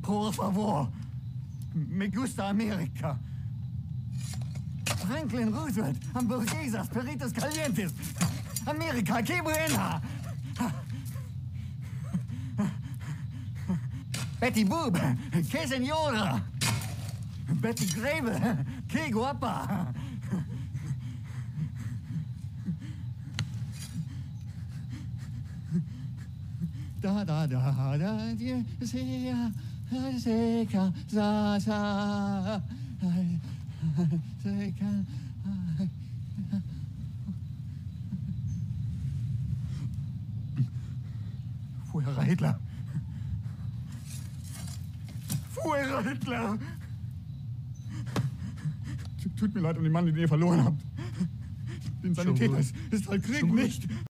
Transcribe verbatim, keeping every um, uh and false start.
Por favor. Me gusta America. Franklin Roosevelt, hamburguesas, perritos calientes. America, que buena. Betty Boop, que señora. Betty Grable, que guapa. Da da da da die sea seca sa sa seca. Fuera Hitler. Fuera Hitler. Tut mir leid um den Mann, den ihr verloren habt. Den Sanitäter ist halt Krieg nicht.